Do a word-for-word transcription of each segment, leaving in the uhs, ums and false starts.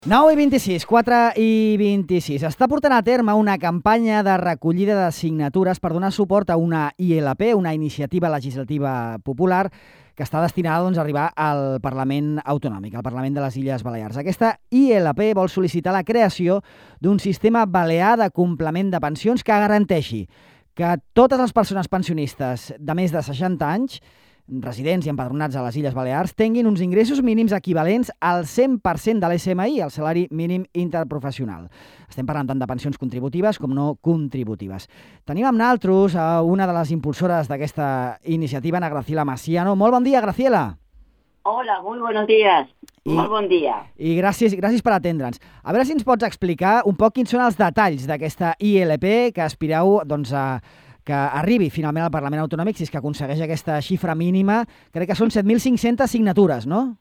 nou i vint-i-sis, quatre i vint-i-sis. Està portant a terme una campanya de recollida de signatures per donar suport a una I L P, una iniciativa legislativa popular, que està destinada doncs, a arribar al Parlament Autonòmic, al Parlament de les Illes Balears. Aquesta I L P vol sol·licitar la creació d'un sistema balear de complement de pensions que garanteixi que totes les persones pensionistes de més de seixanta anys, residents i empadronats a les Illes Balears, tinguin uns ingressos mínims equivalents al cent per cent de l'S M I, el salari mínim interprofessional. Estem parlant tant de pensions contributives com no contributives. Tenim amb nosaltres a una de les impulsores d'aquesta iniciativa, Ana Graciela Maciano. Molt bon dia, Graciela. Hola, muy buenos días. I, Molt bon dia. I gràcies, gràcies per atendre'ns. A veure si ens pots explicar un poc quins són els detalls d'aquesta I L P que aspireu doncs, a que arribi finalment al Parlament Autonòmic, si és que aconsegueix aquesta xifra mínima. Crec que són set mil cinc-centes signatures, no?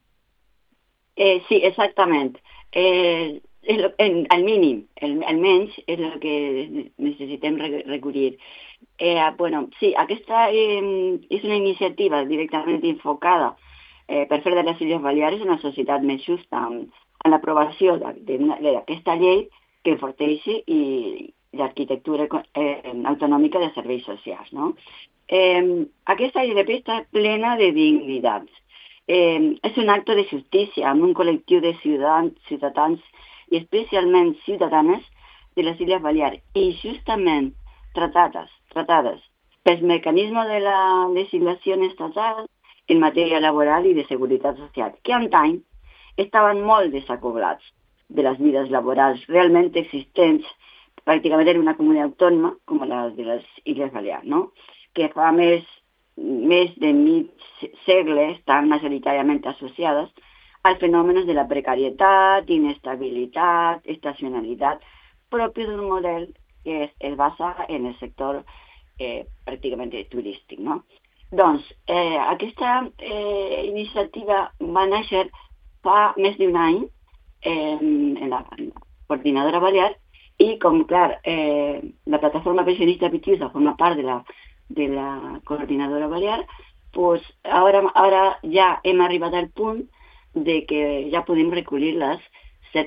Eh, sí, exactament. Eh, és lo, el, el mínim, el, almenys, és el que necessitem recollir. Eh, bueno, sí, aquesta eh, és una iniciativa directament enfocada eh, per fer de les Illes Balears una societat més justa, amb, amb l'aprovació d'aquesta llei que enforteixi i l'arquitectura eh, autonòmica de serveis socials. No? Eh, aquesta I L P està plena de dignitats. Eh, és un acte de justícia amb un col·lectiu de ciutadans, ciutadans i especialment ciutadanes de les Illes Balears i justament tratades, tratades pels mecanismes de la legislació estatal en matèria laboral i de seguretat social, que antany estaven molt desacoblats de les vides laborals realment existents pràcticament en una comunitat autònoma com la de les Illes Balears, no? Que fa més, més de mig segle estan majoritàriament associades als fenòmens de la precarietat, inestabilitat, estacionalitat, propi d'un model que es, es basa en el sector eh, pràcticament turístic, no? Doncs, eh, aquesta eh, iniciativa va néixer fa més d'un any eh, en, la, en la Coordinadora Balear. I com, clar, eh, la plataforma pensionista Pitiusa forma part de la, de la Coordinadora Balear, pues ara, ara ja hem arribat al punt de que ja podem recollir les set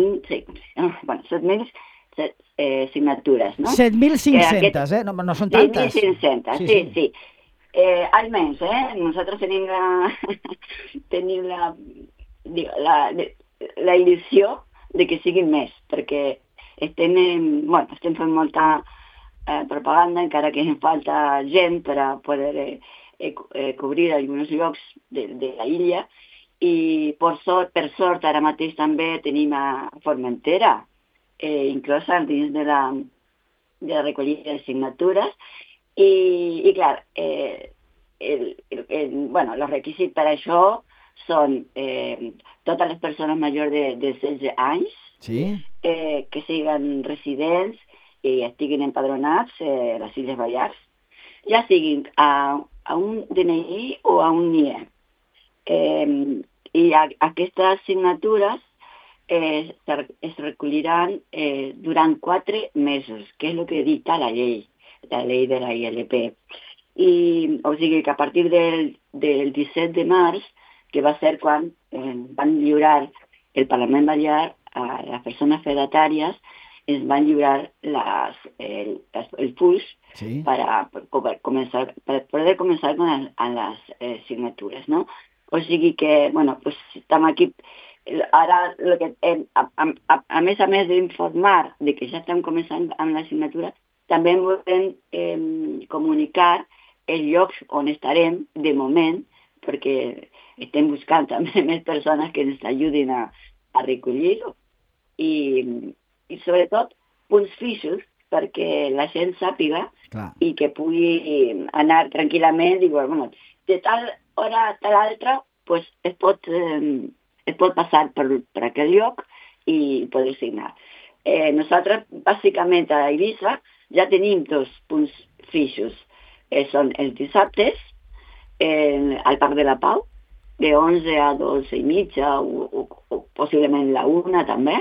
mil eh, signatures, no? set mil cinc-centes, eh? No, no són tantes. set mil cinc-centes, sí, sí. sí. Eh, almenys, eh? Nosaltres tenim la, tenim la, la, la il·lusió de que siguin més, perquè Estem, bueno, estem fent molta eh, propaganda, encara que ens falta gent per a poder eh, eh, cobrir alguns llocs de, de la illa. I per sort, per sort ara mateix també tenim a Formentera, eh, inclosa dins de la, de la recollida de signatures. I, i clar, eh, el, el, el, bueno, els requisits per això són eh, totes les persones majors de, de setze anys, sí. eh, que siguin residents i estiguin empadronats eh, a les Illes Balears, ja siguin a, a un D N I o a un N I E. Eh, I a, aquestes signatures eh, es recolliran eh, durant quatre mesos, que és el que dicta la llei, la llei de la I L P. I, o sigui que a partir del, del disset de març, que va ser quan eh, van lliurar el Parlament Balear a les persones fedatàries, ens van lliurar les, el, el puls sí. per, a, per, començar, per poder començar amb les, amb les eh, signatures, no? O sigui que, bueno, pues estem aquí, ara, lo que, eh, a, a, a més a més d'informar de que ja estem començant amb la signatura, també volem eh, comunicar els llocs on estarem de moment, perquè estem buscant també més persones que ens ajudin a, a recollir-ho. I, i sobretot punts fixos perquè la gent sàpiga Clar. I que pugui anar tranquil·lament i dir, bueno, de tal hora a tal altra pues, es, pot, eh, es pot passar per, per aquell lloc i poder signar. Eh, nosaltres, bàsicament, a Eivissa ja tenim dos punts fixos. Eh, són els dissabtes eh, al Parc de la Pau, de onze a dotze i mitja o, o, o possiblement la una també,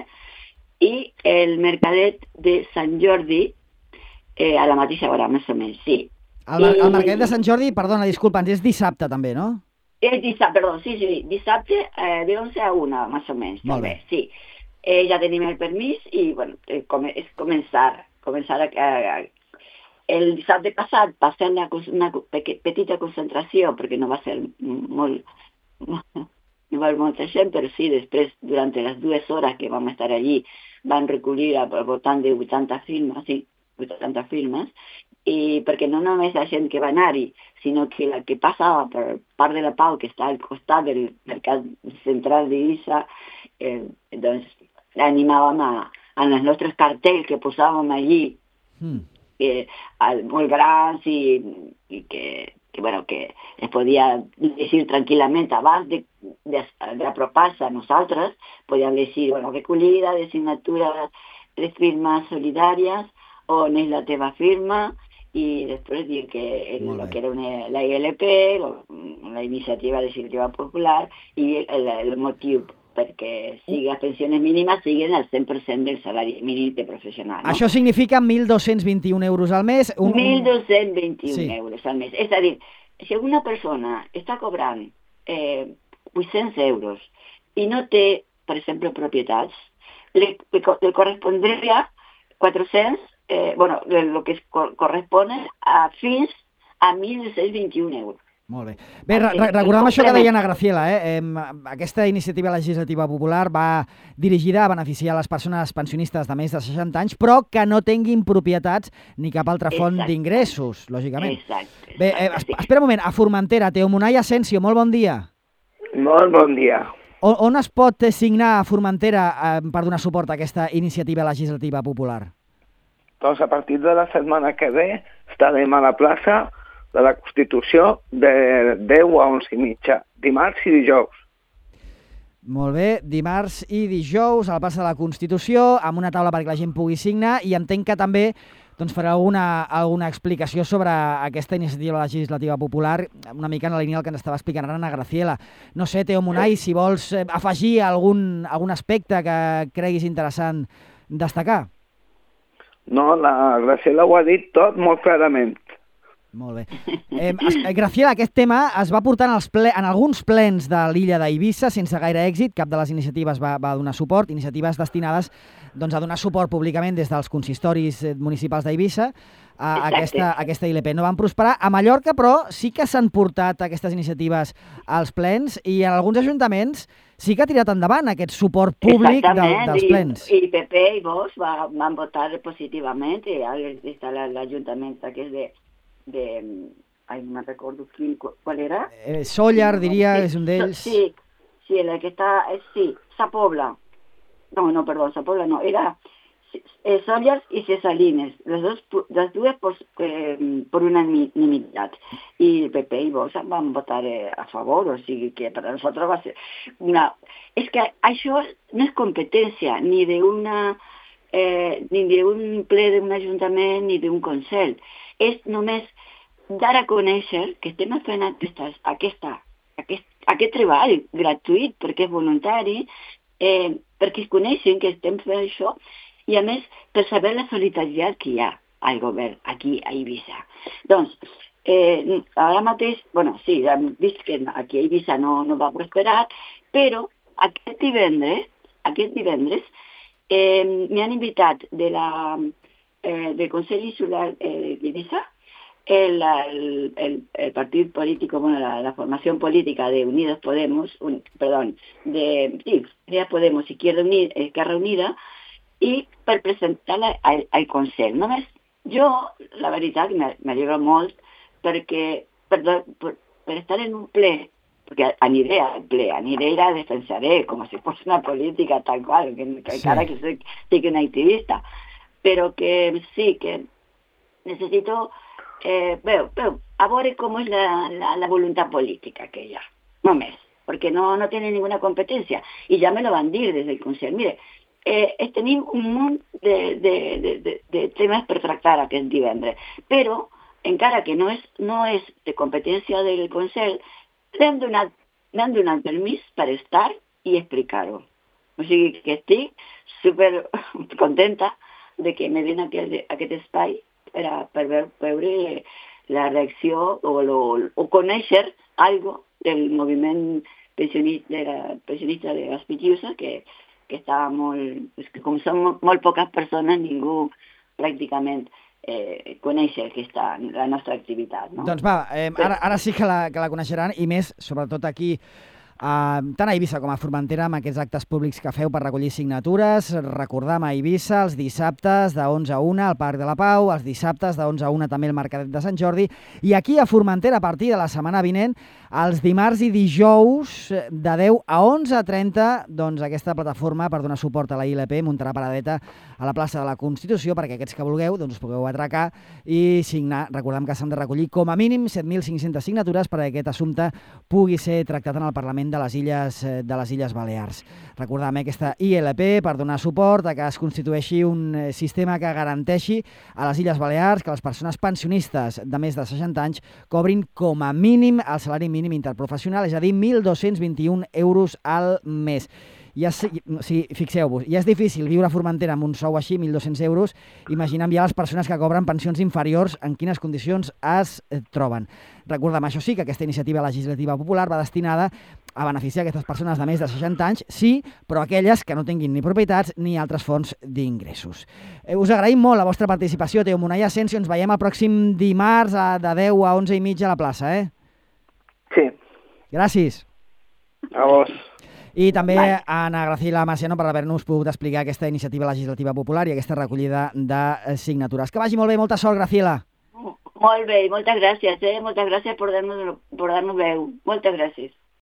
i el mercadet de Sant Jordi eh, a la mateixa hora, més o menys, sí. El, I, el mercadet de Sant Jordi, perdona, disculpa'ns, és dissabte també, no? És dissabte, perdó, sí, sí, dissabte eh, de onze a una, més o menys. Molt bé. Sí. eh, ja tenim el permís i bueno, eh, com, és començar, començar a, a, a el dissabte passat va ser una, una petita concentració, perquè no va ser molt, molt, no va haver molta gent, però sí, després, durant les dues hores que vam estar allí, van recollir al voltant de vuitanta firmes, sí, vuitanta firmes, i perquè no només la gent que va anar-hi, sinó que la que passava per Parc de la Pau, que està al costat del mercat central d'Eivissa, eh, doncs animàvem a, a els nostres cartells que posàvem allí, mm. eh, molt grans i, i que, que, bueno, que es podia llegir tranquil·lament abans de, de, d'apropar-se a nosaltres, podíem llegir, bueno, recollida de signatures de firmes solidàries, on és la teva firma, i després dir que el, lo que era una, la I L P, la Iniciativa Legislativa Popular, i el, el motiu perquè sigui les pensions mínimes siguin el cent per cent del salari mínim de professional. No? Això significa mil dos-cents vint-i-un euros al mes. Un... mil dos-cents vint-i-un sí. euros al mes. És a dir, si una persona està cobrant eh, vuit-cents euros i no té, per exemple, propietats, li, li correspondria quatre-cents, eh, bueno, el que correspon a fins a mil dos-cents vint-i-un euros. Molt bé. Bé, re recordem això que deia Ana Graciela, eh? eh? Aquesta iniciativa legislativa popular va dirigida a beneficiar les persones pensionistes de més de seixanta anys, però que no tinguin propietats ni cap altra font d'ingressos, lògicament. Exacte. Bé, eh, espera un moment, a Formentera, Teo Munay Asensio, molt bon dia. Molt bon dia. On, on es pot signar a Formentera eh, per donar suport a aquesta iniciativa legislativa popular? Doncs a partir de la setmana que ve estarem a la plaça de la Constitució de deu a onze i mitja, dimarts i dijous. Molt bé, dimarts i dijous a la plaça de la Constitució, amb una taula perquè la gent pugui signar, i entenc que també doncs, farà alguna, alguna explicació sobre aquesta iniciativa legislativa popular, una mica en la línia del que ens estava explicant ara Ana Graciela. No sé, Teo Munay, si vols afegir algun, algun aspecte que creguis interessant destacar. No, la Graciela ho ha dit tot molt clarament. Molt bé. Eh, Graciela, aquest tema es va portar en, els ple, en alguns plens de l'illa d'Eivissa sense gaire èxit. Cap de les iniciatives va, va donar suport, iniciatives destinades doncs, a donar suport públicament des dels consistoris municipals d'Eivissa a aquesta, a aquesta I L P. No van prosperar. A Mallorca, però, sí que s'han portat aquestes iniciatives als plens i en alguns ajuntaments sí que ha tirat endavant aquest suport públic del, dels plens. I, i P P i Vox va, van votar positivament i està l'Ajuntament que és de de... Ai, no me'n recordo quin, qual era. Eh, Sóller, diria, sí, és un d'ells. Sí, sí, el que està... Sí, Sa Pobla. No, no, perdó, Sa Pobla no. Era eh, Sóller i Cesalines. Les, dos, les dues por, eh, por unanimitat. I el P P i Vox van votar eh, a favor, o sigui que per a nosaltres va ser una... És que això no és competència ni d'una... Eh, ni d'un ple d'un ajuntament ni d'un consell. És només dar a conèixer que estem fent aquestes, aquesta, aquest, aquest treball gratuït perquè és voluntari, eh, perquè es coneixen que estem fent això i a més per saber la solidaritat que hi ha al govern aquí a Eivissa. Doncs, eh, ara mateix, bueno, sí, hem vist que aquí a Eivissa no, no va prosperar, però aquest divendres, aquest divendres eh, m'han invitat de la, eh, del Consell Insular eh, d'Eivissa, el, el, el, el partit polític, bueno, la, la formació política de Unidos Podemos, un, perdón, de sí, Unidas Podemos, Izquierda Unida, Esquerra Unida, i per presentar-la al, al Consell. Només jo, la veritat, m'alegro molt perquè per, per, per estar en un ple, perquè aniré al ple, aniré i la defensaré com si fos una política tal qual, que, que sí. Encara que soc, soc una activista, però que sí, que necessito eh, veu, veu, a veure com és la, la, la voluntat política que hi ha, només, perquè no, no tenen ninguna competència, i ja me lo van dir des del Consell. Mire, eh, tenim un munt de, de, de, de, de temes per tractar aquest divendres, però encara que no és, no és de competència del Consell, l'hem donat, l'hem donat permís per estar i explicar-ho. O sigui que estic super contenta de que me den aquest, aquest espai per, a, per veure la reacció o, lo, o conèixer algo del moviment pensionista de, la, pensionista de les Pitiuses que, que està molt... És que com són molt poques persones, ningú pràcticament eh, coneix aquesta, la nostra activitat. No? Doncs va, eh, ara, ara sí que la, que la coneixeran, i més, sobretot aquí, Uh, tant a Eivissa com a Formentera, amb aquests actes públics que feu per recollir signatures. Recordam a Eivissa els dissabtes de onze a una al Parc de la Pau, els dissabtes de onze a una també al Mercadet de Sant Jordi, i aquí a Formentera a partir de la setmana vinent, els dimarts i dijous de deu a onze a trenta, doncs aquesta plataforma per donar suport a la I L P muntarà paradeta a la plaça de la Constitució perquè aquests que vulgueu doncs us pugueu atracar i signar. Recordem que s'han de recollir com a mínim set mil cinc-centes signatures perquè aquest assumpte pugui ser tractat en el Parlament de les Illes, de les Illes Balears. Recordem aquesta I L P per donar suport a que es constitueixi un sistema que garanteixi a les Illes Balears que les persones pensionistes de més de seixanta anys cobrin com a mínim el salari mínim interprofessional, és a dir, mil dos-cents vint-i-un euros al mes. Ja, sí, sí, fixeu-vos, ja és difícil viure a Formentera amb un sou així, mil dos-cents euros, imaginem ja les persones que cobren pensions inferiors en quines condicions es troben. Recordem, això sí, que aquesta iniciativa legislativa popular va destinada a beneficiar aquestes persones de més de seixanta anys, sí, però aquelles que no tinguin ni propietats ni altres fonts d'ingressos. Eh, us agraïm molt la vostra participació, Teo Monaia Asensio, ens veiem el pròxim dimarts a, de deu a onze i mitja a la plaça, eh? Sí. Gràcies. A vos. I també a Anna Graciela Marciano per haver-nos pogut explicar aquesta iniciativa legislativa popular i aquesta recollida de signatures. Que vagi molt bé, molta sort, Graciela. Molt bé, moltes gràcies, eh? Moltes gràcies per dar-nos per dar-nos veu. Moltes gràcies.